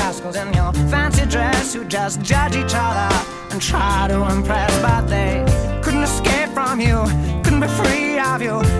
rascals in your fancy dress who just judge each other and try to impress, but they couldn't escape from you, couldn't be free of you.